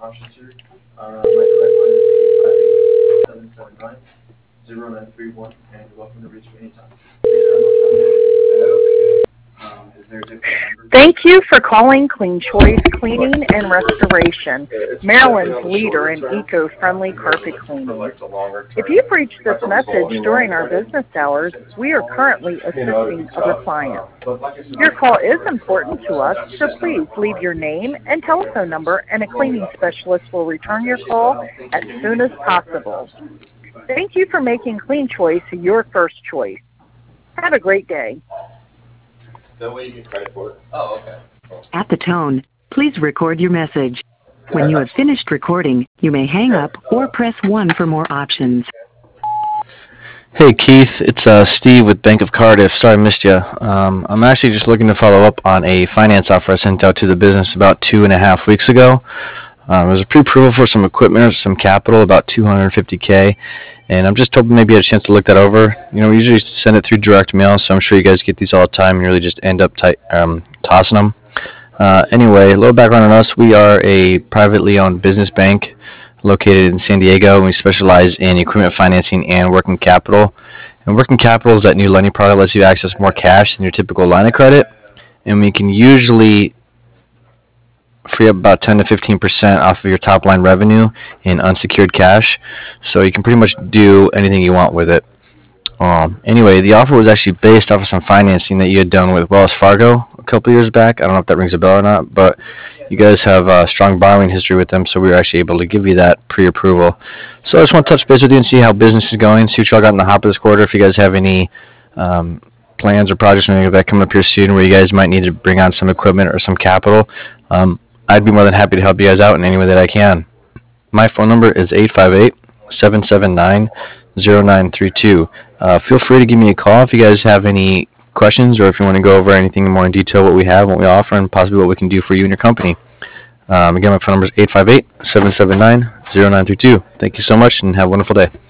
options here. My direct line is 858-779-0931, and you're welcome to reach me anytime. Thanks very much. Is there a different number? Thank you for calling Clean Choice Cleaning and Restoration, Maryland's leader in eco-friendly carpet cleaning. If you've reached this message during our business hours, we are currently assisting other clients. Your call is important to us, so please leave your name and telephone number, and a cleaning specialist will return your call as soon as possible. Thank you for making Clean Choice your first choice. Have a great day. That way you get credit for it. Oh, okay. Cool. At the tone, please record your message. When you have finished recording, you may hang up or press 1 for more options. Hey Keith, it's Steve with Bank of Cardiff. Sorry I missed you. I'm actually just looking to follow up on a finance offer I sent out to the business about 2.5 weeks ago. It was a pre-approval for some equipment or some capital, about $250K, and I'm just hoping maybe you had a chance to look that over. You know, we usually send it through direct mail, so I'm sure you guys get these all the time and you really just end up tossing them. Anyway, a little background on us. We are a privately owned business bank located in San Diego, and we specialize in equipment financing and working capital. And working capital is that new lending product that lets you access more cash than your typical line of credit, and we can usually free up about 10 to 15% off of your top line revenue in unsecured cash, so you can pretty much do anything you want with it. Anyway, the offer was actually based off of some financing that you had done with Wells Fargo a couple years back. I don't know if that rings a bell or not, but you guys have a strong borrowing history with them, so we were actually able to give you that pre-approval. So I just want to touch base with you and see how business is going, see what y'all got in the hopper this quarter, if you guys have any plans or projects or anything like that coming up here soon where you guys might need to bring on some equipment or some capital. I'd be more than happy to help you guys out in any way that I can. My phone number is 858-779-0932. Feel free to give me a call if you guys have any questions or if you want to go over anything more in detail, what we have, what we offer, and possibly what we can do for you and your company. Again, my phone number is 858-779-0932. Thank you so much and have a wonderful day.